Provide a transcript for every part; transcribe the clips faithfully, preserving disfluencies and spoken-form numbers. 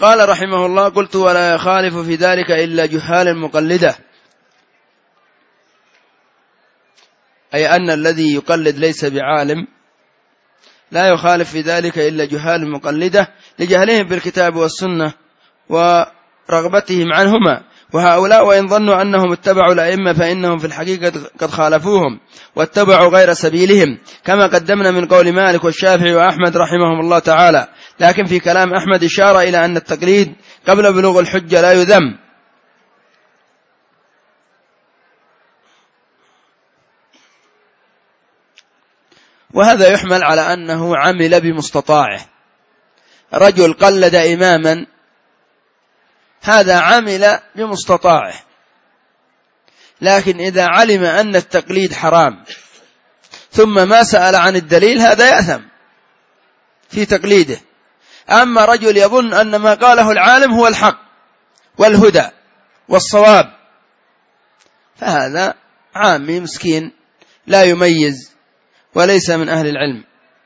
قال رحمه الله: قلت: ولا يخالف في ذلك إلا جهال مقلدة، أي أن الذي يقلد ليس بعالم، لا يخالف في ذلك إلا جهال مقلدة لجهلهم بالكتاب والسنة ورغبتهم عنهما. وهؤلاء وإن ظنوا أنهم اتبعوا الأئمة فإنهم في الحقيقة قد خالفوهم واتبعوا غير سبيلهم، كما قدمنا من قول مالك والشافعي وأحمد رحمهم الله تعالى. لكن في كلام أحمد إشارة إلى أن التقليد قبل بلوغ الحجة لا يذم. وهذا يحمل على أنه عمل بمستطاعه. رجل قلد إماما، هذا عمل بمستطاعه، لكن إذا علم أن التقليد حرام ثم ما سأل عن الدليل هذا يأثم في تقليده. أما رجل يظن أن ما قاله العالم هو الحق والهدى والصواب، فهذا عامي مسكين لا يميز وليس من أهل العلم.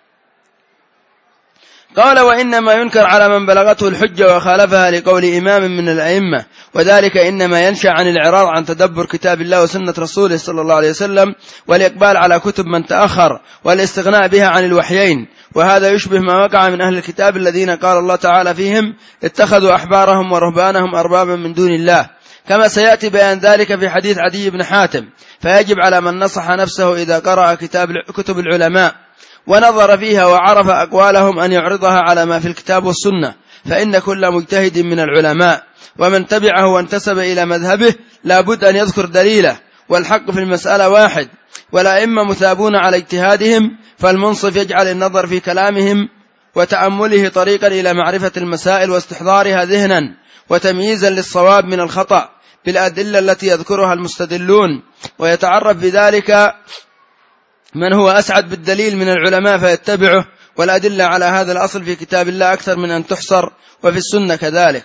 قال: وإنما ينكر على من بلغته الحجة وخالفها لقول إمام من الأئمة، وذلك إنما ينشأ عن الإعراض عن تدبر كتاب الله وسنة رسوله صلى الله عليه وسلم، والإقبال على كتب من تأخر، والاستغناء بها عن الوحيين. وهذا يشبه ما وقع من أهل الكتاب الذين قال الله تعالى فيهم: اتخذوا أحبارهم ورهبانهم أربابا من دون الله، كما سيأتي بيان ذلك في حديث عدي بن حاتم. فيجب على من نصح نفسه إذا قرأ كتاب كتب العلماء ونظر فيها وعرف أقوالهم أن يعرضها على ما في الكتاب والسنة، فإن كل مجتهد من العلماء ومن تبعه وانتسب إلى مذهبه لا بد أن يذكر دليله، والحق في المسألة واحد، والأئمة مثابون على اجتهادهم، فالمنصف يجعل النظر في كلامهم وتأمله طريقا إلى معرفة المسائل واستحضارها ذهنا وتمييزا للصواب من الخطأ بالأدلة التي يذكرها المستدلون، ويتعرف بذلك من هو أسعد بالدليل من العلماء فيتبعه. والأدلة على هذا الأصل في كتاب الله أكثر من أن تحصر، وفي السنة كذلك.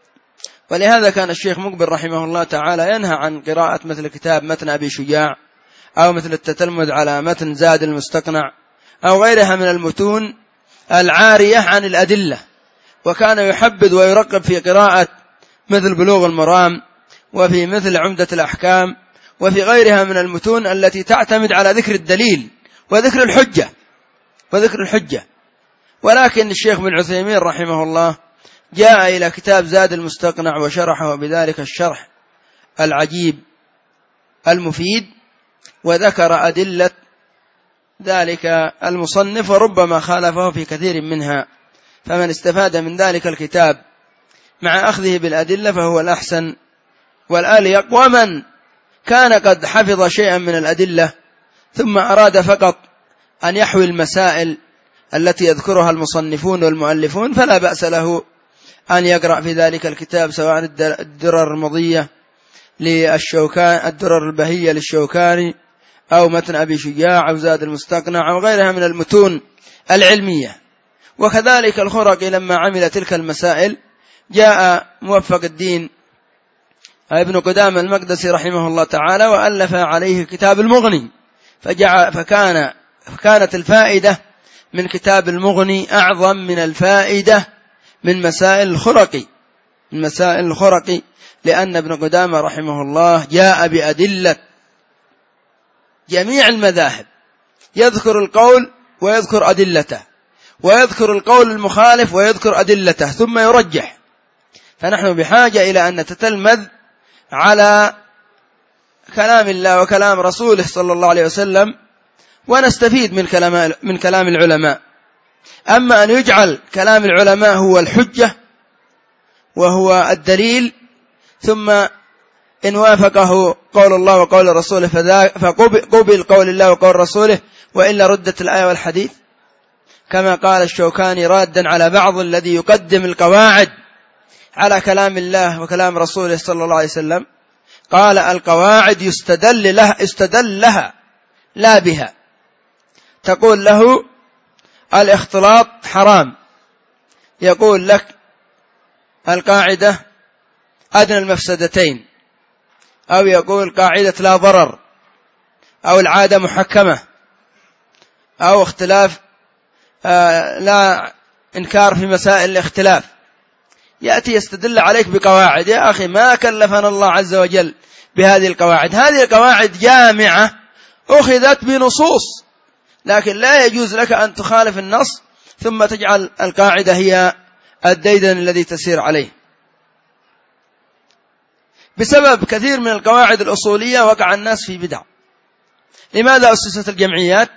ولهذا كان الشيخ مقبل رحمه الله تعالى ينهى عن قراءة مثل كتاب متن أبي شجاع، أو مثل التتلمذ على متن زاد المستقنع، أو غيرها من المتون العارية عن الأدلة. وكان يحبذ ويرقب في قراءة مثل بلوغ المرام، وفي مثل عمدة الأحكام، وفي غيرها من المتون التي تعتمد على ذكر الدليل وذكر الحجة وذكر الحجة. ولكن الشيخ بن عثيمين رحمه الله جاء إلى كتاب زاد المستقنع وشرحه بذلك الشرح العجيب المفيد، وذكر أدلة ذلك المصنف وربما خالفه في كثير منها. فمن استفاد من ذلك الكتاب مع أخذه بالأدلة فهو الأحسن والأليق. ومن كان قد حفظ شيئا من الأدلة ثم أراد فقط أن يحوي المسائل التي يذكرها المصنفون والمؤلفون فلا بأس له أن يقرأ في ذلك الكتاب، سواء الدرر المضية للشوكاني، الدرر البهية للشوكاني، أو متن أبي شجاع، أو زاد المستقنع، أو غيرها من المتون العلمية. وكذلك الخرقي لما عمل تلك المسائل جاء موفق الدين ابن قدامة المقدسي رحمه الله تعالى وألف عليه كتاب المغني، فجعل فكان فكانت الفائدة من كتاب المغني أعظم من الفائدة من مسائل الخرقي من مسائل الخرقي لأن ابن قدامة رحمه الله جاء بأدلة جميع المذاهب، يذكر القول ويذكر أدلته، ويذكر القول المخالف ويذكر أدلته، ثم يرجح. فنحن بحاجة إلى أن نتتلمذ على كلام الله وكلام رسوله صلى الله عليه وسلم ونستفيد من كلام من كلام العلماء. أما أن يجعل كلام العلماء هو الحجة وهو الدليل، ثم إن وافقه قول الله وقول رسوله فقبل قول الله وقول رسوله، وإلا ردت الآية والحديث، كما قال الشوكاني رادا على بعض الذي يقدم القواعد على كلام الله وكلام رسوله صلى الله عليه وسلم. قال: القواعد يستدل لها, يستدل لها لا بها. تقول له الاختلاط حرام، يقول لك القاعدة أدنى المفسدتين، أو يقول قاعدة لا ضرر، أو العادة محكمة، أو اختلاف آه لا إنكار في مسائل الاختلاف. يأتي يستدل عليك بقواعد. يا أخي ما كلفنا الله عز وجل بهذه القواعد، هذه القواعد جامعة أخذت بنصوص، لكن لا يجوز لك أن تخالف النص ثم تجعل القاعدة هي الديدن الذي تسير عليه. بسبب كثير من القواعد الأصولية وقع الناس في بدع. لماذا أسست الجمعيات؟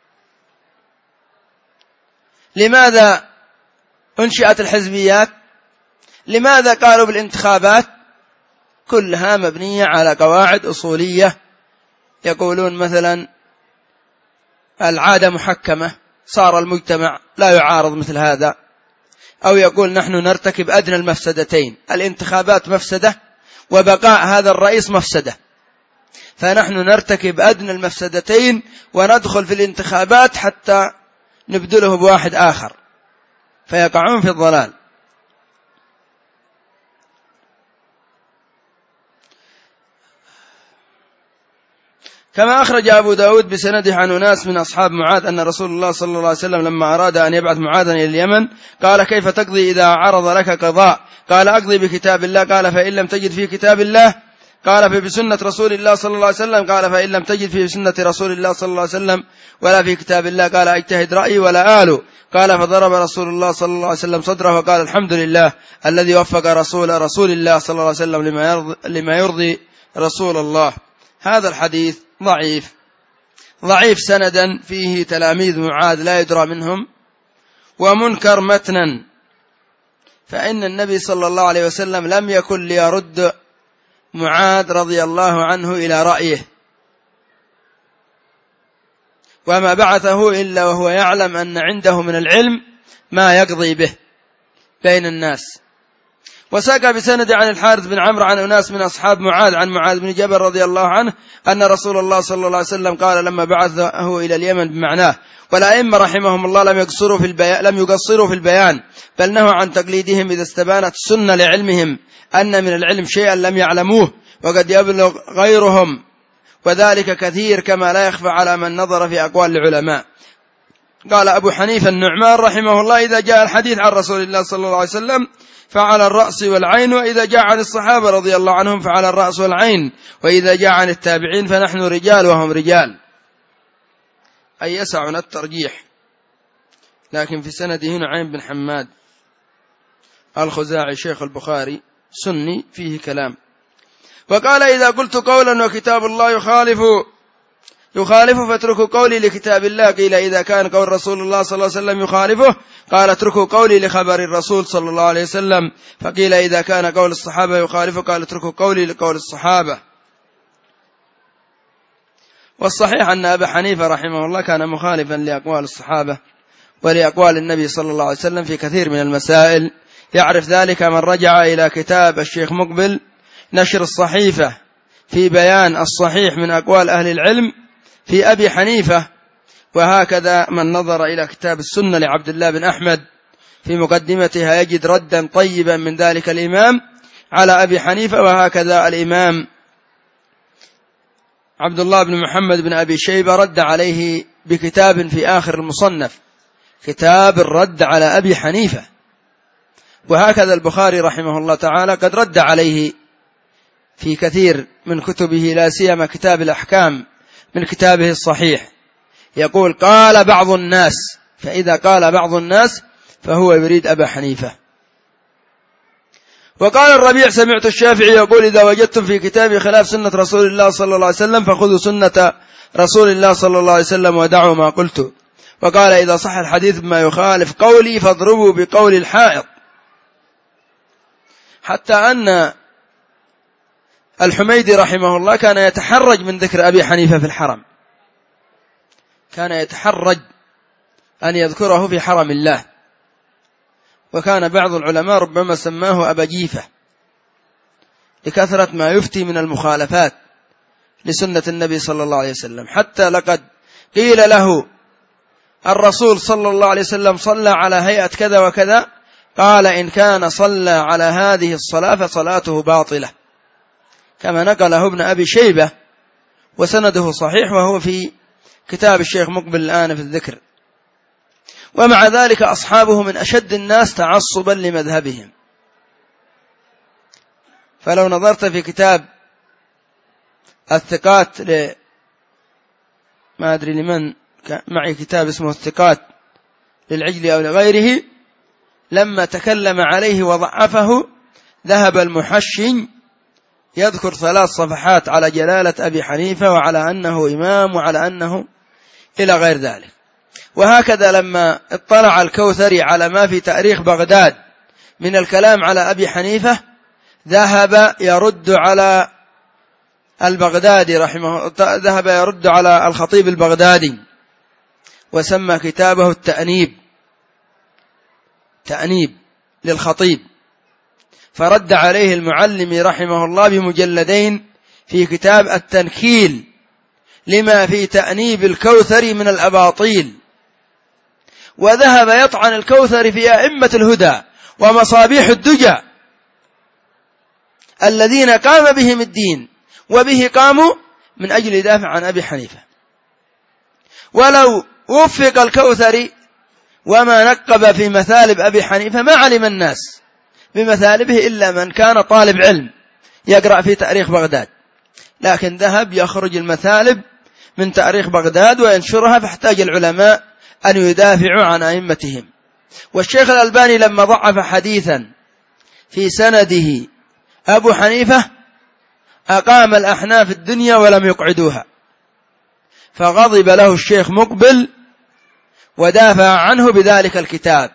لماذا أنشئت الحزبيات؟ لماذا قالوا بالانتخابات؟ كلها مبنية على قواعد أصولية. يقولون مثلا العادة محكمة، صار المجتمع لا يعارض مثل هذا. أو يقول نحن نرتكب أدنى المفسدتين، الانتخابات مفسدة وبقاء هذا الرئيس مفسدة، فنحن نرتكب أدنى المفسدتين وندخل في الانتخابات حتى نبدله بواحد آخر، فيقعون في الضلال. كما أخرج أبو داود بسنده عن أناس من أصحاب معاذ أن رسول الله صلى الله عليه وسلم لما أراد أن يبعث معاذا إلى اليمن قال كيف تقضي إذا عرض لك قضاء؟ قال أقضي بكتاب الله. قال فإن لم تجد في كتاب الله؟ قال فبسنة رسول الله صلى الله عليه وسلم. قال فإن لم تجد في سنة رسول الله صلى الله عليه وسلم ولا في كتاب الله؟ قال اجتهد رأيي ولا آله. قال فضرب رسول الله صلى الله عليه وسلم صدره وقال الحمد لله الذي وفق رسول رسول الله صلى الله عليه وسلم لما يرضي, لما يرضي رسول الله. هذا الحديث ضعيف ضعيف سندا، فيه تلاميذ معاذ لا يدرى منهم، ومنكر متنا، فإن النبي صلى الله عليه وسلم لم يكن ليرد معاذ رضي الله عنه إلى رأيه، وما بعثه إلا وهو يعلم أن عنده من العلم ما يقضي به بين الناس. وساق بسند عن الحارث بن عمرو عن أناس من أصحاب معاذ عن معاذ بن جبل رضي الله عنه أن رسول الله صلى الله عليه وسلم قال لما بعثه إلى اليمن بمعناه. والأئمة رحمهم الله لم يقصروا في البيان لم يقصروا في البيان بل نهوا عن تقليدهم إذا استبانت السنة لعلمهم أن من العلم شيئا لم يعلموه وقد يبلغ غيرهم، وذلك كثير كما لا يخفى على من نظر في أقوال العلماء. قال أبو حنيفة النعمان رحمه الله إذا جاء الحديث عن رسول الله صلى الله عليه وسلم فعلى الرأس والعين، وإذا جاء عن الصحابة رضي الله عنهم فعلى الرأس والعين، وإذا جاء عن التابعين فنحن رجال وهم رجال، أي يسعنا الترجيح. لكن في سنده نعيم بن حماد الخزاعي شيخ البخاري سني فيه كلام. وقال إذا قلت قولا وكتاب الله يخالف يخالف فاتركوا قولي لكتاب الله. قيل إذا كان قول رسول الله صلى الله عليه وسلم يخالفه قال اتركوا قولي لخبر الرسول صلى الله عليه وسلم. فقيل إذا كان قول الصحابة يخالفه قال اتركوا قولي لقول الصحابة. والصحيح أن أبا حنيفة رحمه الله كان مخالفا لأقوال الصحابة ولأقوال النبي صلى الله عليه وسلم في كثير من المسائل. يعرف ذلك من رجع إلى كتاب الشيخ مقبل نشر الصحيفة في بيان الصحيح من أقوال أهل العلم في أبي حنيفة، وهكذا من نظر إلى كتاب السنة لعبد الله بن أحمد في مقدمتها يجد ردا طيبا من ذلك الإمام على أبي حنيفة. وهكذا الإمام عبد الله بن محمد بن أبي شيبة رد عليه بكتاب في آخر المصنف، كتاب الرد على أبي حنيفة. وهكذا البخاري رحمه الله تعالى قد رد عليه في كثير من كتبه، لا سيما كتاب الأحكام من كتابه الصحيح، يقول قال بعض الناس، فإذا قال بعض الناس فهو يريد أبا حنيفة. وقال الربيع سمعت الشافعي يقول إذا وجدتم في كتابي خلاف سنة رسول الله صلى الله عليه وسلم فخذوا سنة رسول الله صلى الله عليه وسلم ودعوا ما قلت. وقال إذا صح الحديث بما يخالف قولي فاضربوا بقول الحائط. حتى أن الحميدي رحمه الله كان يتحرج من ذكر أبي حنيفة في الحرم، كان يتحرج أن يذكره في حرم الله، وكان بعض العلماء ربما سماه أبا جيفة لكثرة ما يفتي من المخالفات لسنة النبي صلى الله عليه وسلم. حتى لقد قيل له الرسول صلى الله عليه وسلم صلى على هيئة كذا وكذا، قال إن كان صلى على هذه الصلاة فصلاته باطلة، كما نقله ابن أبي شيبة وسنده صحيح، وهو في كتاب الشيخ مقبل الآن في الذكر. ومع ذلك أصحابه من أشد الناس تعصبا لمذهبهم، فلو نظرت في كتاب الثقات ل... ما أدري لمن معي كتاب اسمه الثقات للعجل أو لغيره، لما تكلم عليه وضعفه ذهب المحشي يذكر ثلاث صفحات على جلالة أبي حنيفة وعلى أنه إمام وعلى أنه إلى غير ذلك. وهكذا لما اطلع الكوثري على ما في تاريخ بغداد من الكلام على أبي حنيفة ذهب يرد على البغدادي رحمه ذهب يرد على الخطيب البغدادي وسمى كتابه التأنيب، تأنيب للخطيب، فرد عليه المعلمي رحمه الله بمجلدين في كتاب التنكيل لما في تأنيب الكوثري من الأباطيل، وذهب يطعن الكوثري في أئمة الهدى ومصابيح الدجى الذين قام بهم الدين وبه قاموا من أجل يدافع عن أبي حنيفة. ولو وفق الكوثري وما نقب في مثالب أبي حنيفة ما علم الناس بمثالبه إلا من كان طالب علم يقرأ في تاريخ بغداد، لكن ذهب يخرج المثالب من تاريخ بغداد وينشرها، فاحتاج العلماء أن يدافعوا عن أئمتهم. والشيخ الألباني لما ضعف حديثا في سنده أبو حنيفة أقام الأحناف الدنيا ولم يقعدوها، فغضب له الشيخ مقبل ودافع عنه بذلك الكتاب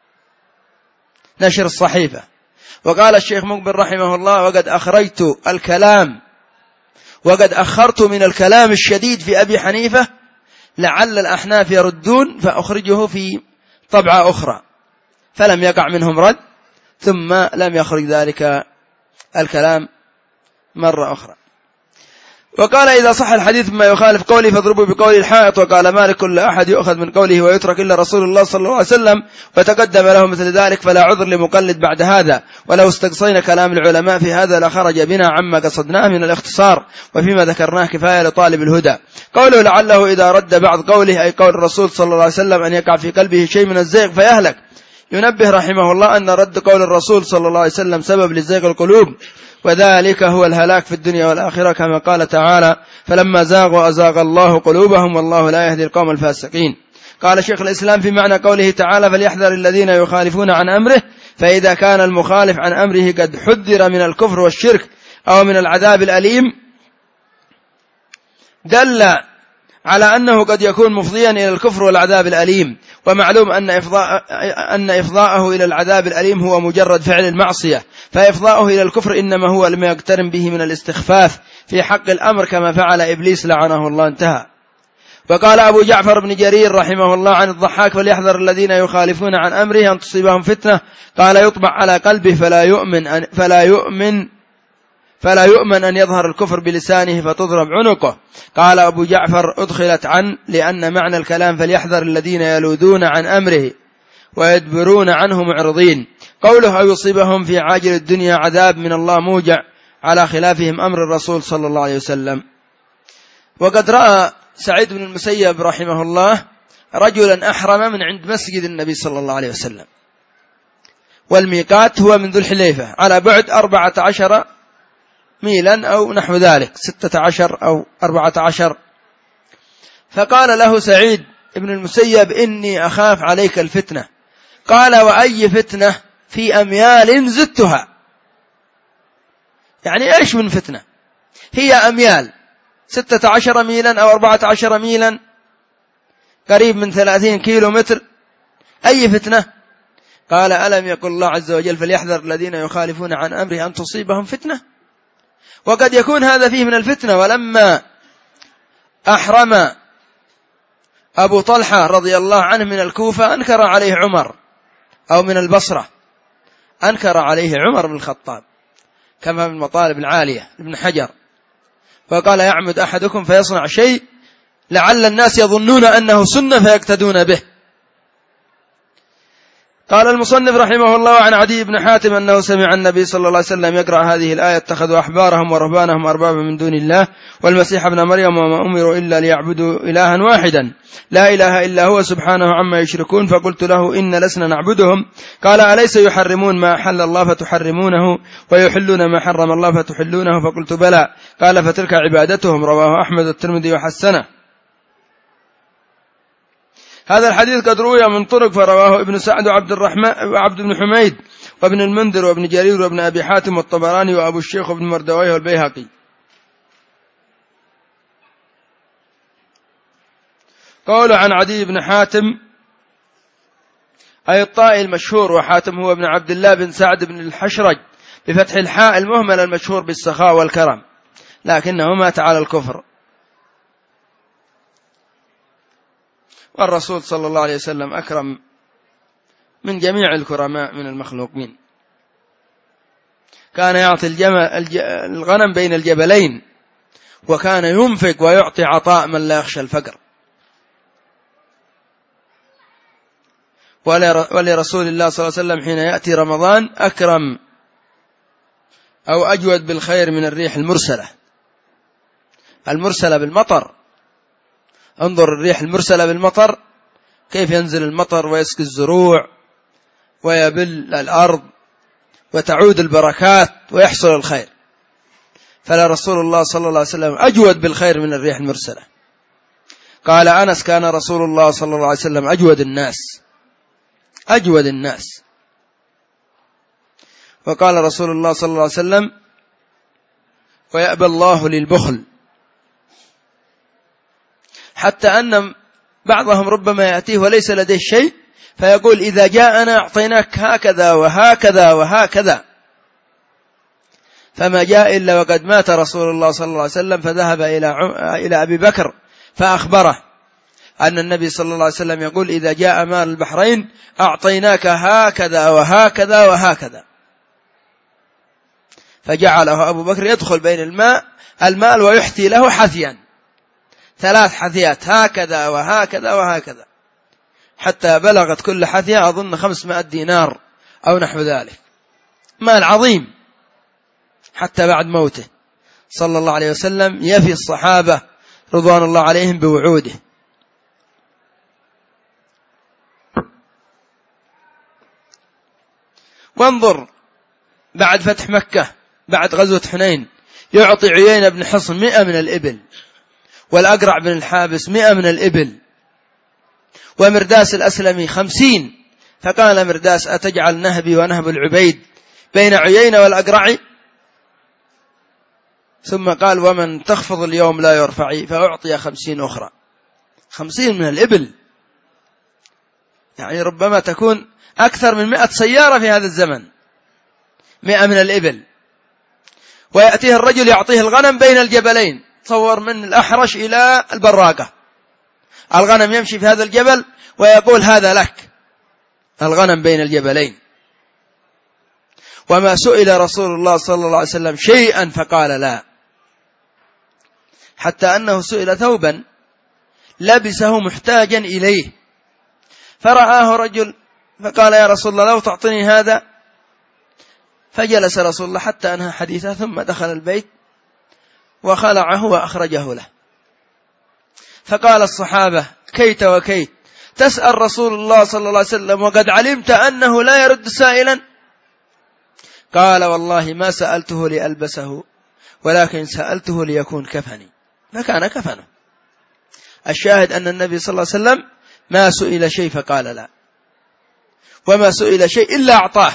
نشر الصحيفة. وقال الشيخ مقبل رحمه الله: وقد أخرجت الكلام وقد أخرت من الكلام الشديد في أبي حنيفة لعل الأحناف يردون فأخرجه في طبعة أخرى، فلم يقع منهم رد، ثم لم يخرج ذلك الكلام مرة أخرى. وقال: إذا صح الحديث بما يخالف قولي فاضربوا بقول الحائط. وقال مالك: كل أحد يؤخذ من قوله ويترك إلا رسول الله صلى الله عليه وسلم، وتقدم له مثل ذلك، فلا عذر لمقلد بعد هذا. ولو استقصينا كلام العلماء في هذا لخرج بنا عما قصدناه من الاختصار، وفيما ذكرناه كفاية لطالب الهدى. قوله لعله إذا رد بعض قوله أي قول الرسول صلى الله عليه وسلم أن يقع في قلبه شيء من الزيغ فيهلك. ينبه رحمه الله أن رد قول الرسول صلى الله عليه وسلم سبب لزيغ القلوب، وذلك هو الهلاك في الدنيا والآخرة، كما قال تعالى: فلما زاغوا أزاغ الله قلوبهم والله لا يهدي القوم الفاسقين. قال شيخ الإسلام في معنى قوله تعالى: فليحذر الذين يخالفون عن أمره، فإذا كان المخالف عن أمره قد حذر من الكفر والشرك أو من العذاب الأليم دل على أنه قد يكون مفضيا إلى الكفر والعذاب الأليم. ومعلوم أن إفضاء أن إفضاءه إلى العذاب الأليم هو مجرد فعل المعصية، فإفضاؤه إلى الكفر إنما هو لما يقترن به من الاستخفاف في حق الأمر، كما فعل إبليس لعنه الله. انتهى. وقال أبو جعفر بن جرير رحمه الله عن الضحاك: فليحذر الذين يخالفون عن أمره أن تصيبهم فتنة. قال: يطبع على قلبه فلا يؤمن أن فلا يؤمن فلا يؤمن أن يظهر الكفر بلسانه فتضرب عنقه. قال أبو جعفر: أدخلت عن لأن معنى الكلام فليحذر الذين يلوذون عن أمره ويدبرون عنه معرضين. قوله: أو يصيبهم في عاجل الدنيا عذاب من الله موجع على خلافهم أمر الرسول صلى الله عليه وسلم. وقد رأى سعيد بن المسيب رحمه الله رجلا أحرم من عند مسجد النبي صلى الله عليه وسلم، والميقات هو من ذو الحليفة على بعد أربعة عشر ميلا أو نحو ذلك، ستة عشر أو أربعة عشر. فقال له سعيد بن المسيب: إني أخاف عليك الفتنة. قال: وأي فتنة في أميال زدتها؟ يعني إيش من فتنة؟ هي أميال ستة عشر ميلا أو أربعة عشر ميلا، قريب من ثلاثين كيلو متر، أي فتنة؟ قال: ألم يقل الله عز وجل: فليحذر الذين يخالفون عن أمره أن تصيبهم فتنة؟ وقد يكون هذا فيه من الفتنة. ولما أحرم أبو طلحة رضي الله عنه من الكوفة أنكر عليه عمر، أو من البصرة أنكر عليه عمر بن الخطاب، كما من المطالب العالية ابن حجر، فقال: يعمد أحدكم فيصنع شيء لعل الناس يظنون أنه سنة فيقتدون به. قال المصنف رحمه الله عن عدي بن حاتم أنه سمع النبي صلى الله عليه وسلم يقرأ هذه الآية: اتخذوا أحبارهم ورهبانهم أربابا من دون الله والمسيح ابن مريم وما أمروا إلا ليعبدوا إلها واحدا لا إله إلا هو سبحانه عما يشركون. فقلت له: إن لسنا نعبدهم. قال: أليس يحرمون ما أحل الله فتحرمونه ويحلون ما حرم الله فتحلونه؟ فقلت: بلى. قال: فتلك عبادتهم. رواه أحمد والترمذي وحسنه. هذا الحديث قد روي من طرق، فرواه ابن سعد وعبد الرحمن وعبد بن حميد وابن المنذر وابن جرير وابن أبي حاتم والطبراني وأبو الشيخ وابن مردويه والبيهقي. قول عن عدي بن حاتم أي الطائي المشهور، وحاتم هو ابن عبد الله بن سعد بن الحشرج بفتح الحاء المهمل المشهور بالسخاء والكرم، لكنه مات على الكفر. والرسول صلى الله عليه وسلم أكرم من جميع الكرماء من المخلوقين. كان يعطي الجمل الغنم بين الجبلين، وكان ينفق ويعطي عطاء من لا يخشى الفقر. ولرسول الله صلى الله عليه وسلم حين يأتي رمضان أكرم أو أجود بالخير من الريح المرسلة المرسلة بالمطر. انظر الريح المرسلة بالمطر كيف ينزل المطر ويسقي الزروع ويبل الأرض وتعود البركات ويحصل الخير. فلرسول الله صلى الله عليه وسلم أجود بالخير من الريح المرسلة. قال أنس: كان رسول الله صلى الله عليه وسلم أجود الناس أجود الناس. وقال رسول الله صلى الله عليه وسلم: ويأبى الله للبخل، حتى أن بعضهم ربما يأتيه وليس لديه شيء فيقول: إذا جاءنا أعطيناك هكذا وهكذا وهكذا. فما جاء إلا وقد مات رسول الله صلى الله عليه وسلم، فذهب إلى إلى أبي بكر فأخبره أن النبي صلى الله عليه وسلم يقول: إذا جاء مال البحرين أعطيناك هكذا وهكذا وهكذا. فجعله أبو بكر يدخل بين الماء المال ويحتي له حثيا، ثلاث حثيات هكذا وهكذا وهكذا، حتى بلغت كل حثية أظن خمسمائة دينار أو نحو ذلك، مال عظيم. حتى بعد موته صلى الله عليه وسلم يفي الصحابة رضوان الله عليهم بوعوده. وانظر بعد فتح مكة بعد غزوة حنين يعطي عيينة بن حصن مئة من الإبل، والأقرع بن الحابس مئة من الإبل، ومرداس الأسلمي خمسين. فقال مرداس: أتجعل نهبي ونهب العبيد بين عيينة والأقرع؟ ثم قال: ومن تخفض اليوم لا يرفعي، فأعطي خمسين أخرى، خمسين من الإبل. يعني ربما تكون أكثر من مئة سيارة في هذا الزمن، مئة من الإبل. ويأتيه الرجل يعطيه الغنم بين الجبلين، تصور من الأحرش إلى البراقة الغنم يمشي في هذا الجبل ويقول: هذا لك، الغنم بين الجبلين. وما سئل رسول الله صلى الله عليه وسلم شيئا فقال لا، حتى أنه سئل ثوبا لبسه محتاجا إليه، فرآه رجل فقال: يا رسول الله لو تعطني هذا. فجلس رسول الله حتى أنهى حديثه، ثم دخل البيت وخلعه وأخرجه له. فقال الصحابة: كيت وكيت، تسأل رسول الله صلى الله عليه وسلم وقد علمت أنه لا يرد سائلا؟ قال: والله ما سألته لألبسه، ولكن سألته ليكون كفني، فكان كفنه. الشاهد أن النبي صلى الله عليه وسلم ما سئل شيء فقال لا، وما سئل شيء إلا أعطاه.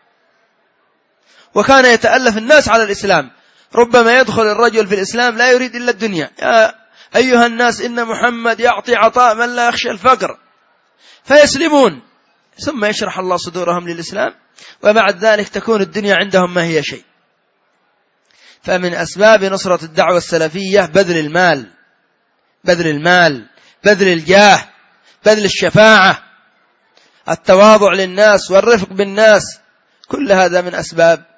وكان يتألف الناس على الإسلام، ربما يدخل الرجل في الإسلام لا يريد إلا الدنيا: يا أيها الناس إن محمد يعطي عطاء من لا يخشى الفقر، فيسلمون، ثم يشرح الله صدورهم للإسلام، وبعد ذلك تكون الدنيا عندهم ما هي شيء. فمن أسباب نصرة الدعوة السلفية بذل المال بذل المال بذل الجاه، بذل الشفاعة، التواضع للناس والرفق بالناس، كل هذا من أسباب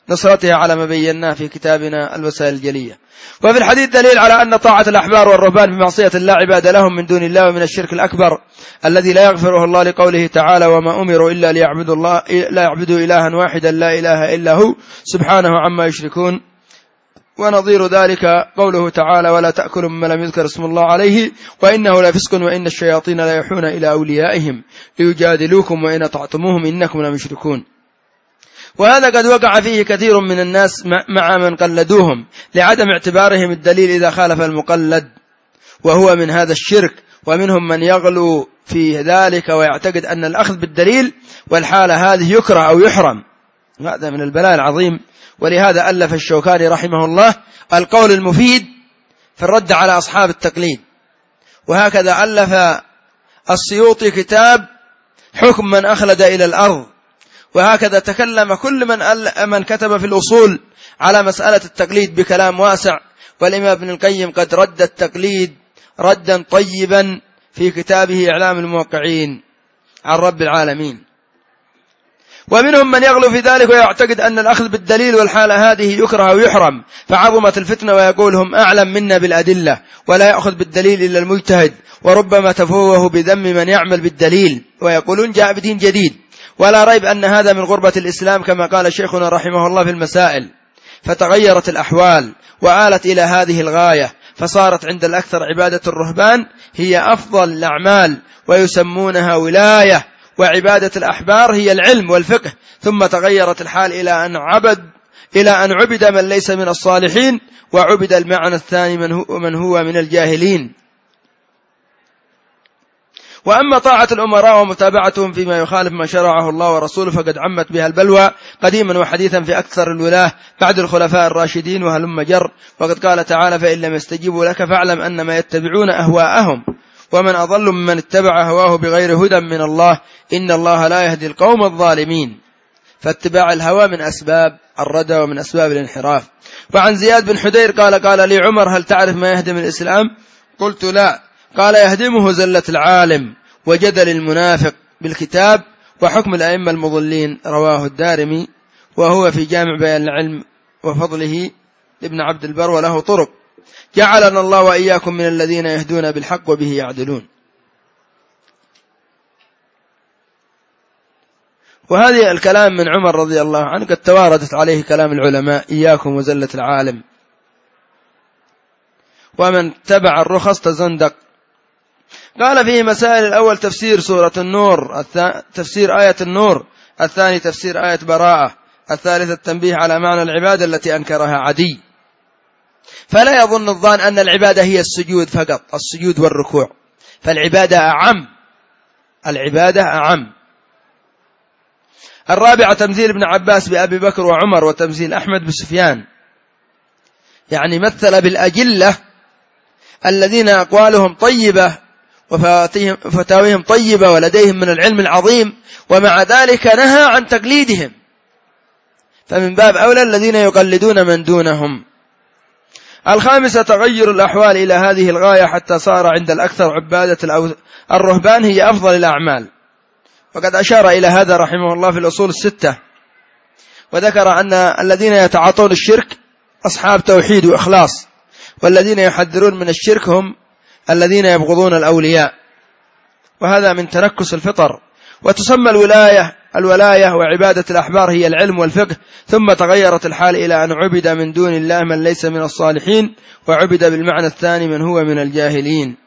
نصرتها على ما بيناه في كتابنا الوسائل الجلية. وفي الحديث دليل على أن طاعة الأحبار والرهبان بمعصية الله عبادة لهم من دون الله ومن الشرك الأكبر الذي لا يغفره الله لقوله تعالى وما أمروا إلا ليعبدوا الله لا يعبدوا إلها واحدا لا إله إلا هو سبحانه عما يشركون. ونظير ذلك قوله تعالى ولا تأكلوا مما لم يذكر اسم الله عليه وإنه لفسق وإن الشياطين لا يوحون إلى أوليائهم ليجادلوكم وإن أطعتموهم إنكم لمشركون. وهذا قد وقع فيه كثير من الناس مع من قلدوهم لعدم اعتبارهم الدليل إذا خالف المقلد، وهو من هذا الشرك. ومنهم من يغلو في ذلك ويعتقد أن الأخذ بالدليل والحالة هذه يكره أو يحرم. هذا من البلاء العظيم. ولهذا ألف الشوكاني رحمه الله القول المفيد في الرد على أصحاب التقليد. وهكذا ألف السيوطي كتاب حكم من أخلد إلى الأرض. وهكذا تكلم كل من, من كتب في الأصول على مسألة التقليد بكلام واسع. والإمام ابن القيم قد رد التقليد ردا طيبا في كتابه إعلام الموقعين عن رب العالمين. ومنهم من يغلو في ذلك ويعتقد أن الأخذ بالدليل والحالة هذه يكره أو يحرم، فعظمت الفتنة ويقول هم أعلم منا بالأدلة ولا يأخذ بالدليل إلا المجتهد، وربما تفوه بذم من يعمل بالدليل ويقولون جاء بدين جديد. ولا ريب أن هذا من غربة الإسلام كما قال شيخنا رحمه الله في المسائل. فتغيرت الأحوال وآلت إلى هذه الغاية، فصارت عند الأكثر عبادة الرهبان هي أفضل الأعمال ويسمونها ولاية، وعبادة الأحبار هي العلم والفقه. ثم تغيرت الحال إلى أن عبد إلى أن عبد من ليس من الصالحين، وعبد المعنى الثاني من هو, من هو من الجاهلين. وأما طاعة الأمراء ومتابعتهم فيما يخالف ما شرعه الله ورسوله فقد عمت بها البلوى قديما وحديثا في أكثر الولاة بعد الخلفاء الراشدين وهلم جر. وقد قال تعالى فإن لم يستجيبوا لك فاعلم أنما يتبعون أهواءهم ومن أضل ممن اتبع هواه بغير هدى من الله إن الله لا يهدي القوم الظالمين. فاتباع الهوى من أسباب الردى ومن أسباب الانحراف. وعن زياد بن حدير قال قال لي عمر هل تعرف ما يهدم الإسلام؟ قلت لا. قال يهدمه زلة العالم وجدل المنافق بالكتاب وحكم الأئمة المضلين. رواه الدارمي وهو في جامع بيان العلم وفضله لابن عبد البر وله طرق. جعلنا الله وإياكم من الذين يهدون بالحق وبه يعدلون. وهذه الكلام من عمر رضي الله عنه قد تواردت عليه كلام العلماء إياكم وزلة العالم. ومن تبع الرخص تزندق. قال فيه مسائل: الأول تفسير سورة النور، تفسير آية النور، الثاني تفسير آية براءة، الثالث التنبيه على معنى العبادة التي أنكرها عدي. فلا يظن الظان أن العبادة هي السجود فقط، السجود والركوع، فالعبادة أعم، العبادة أعم. الرابعة تمثيل ابن عباس بأبي بكر وعمر، وتمثيل أحمد بسفيان، يعني مثل بالأجلة الذين أقوالهم طيبة وفتاويهم طيبة ولديهم من العلم العظيم، ومع ذلك نهى عن تقليدهم، فمن باب أولى الذين يقلدون من دونهم. الخامسة تغير الأحوال إلى هذه الغاية حتى صار عند الأكثر عبادة الرهبان هي أفضل الأعمال. وقد أشار إلى هذا رحمه الله في الأصول الستة، وذكر أن الذين يتعاطون الشرك أصحاب توحيد وإخلاص، والذين يحذرون من الشرك هم الذين يبغضون الأولياء، وهذا من تنكس الفطر. وتسمى الولاية الولاية وعبادة الأحبار هي العلم والفقه. ثم تغيرت الحال إلى أن عبد من دون الله من ليس من الصالحين، وعبد بالمعنى الثاني من هو من الجاهلين.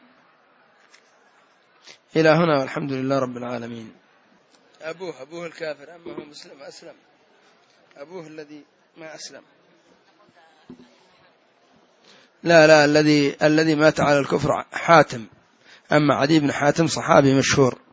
إلى هنا والحمد لله رب العالمين. أبوه أبوه الكافر، أما هو مسلم أسلم، أبوه الذي ما أسلم، لا لا الذي الذي مات على الكفر حاتم، أما عدي بن حاتم صحابي مشهور.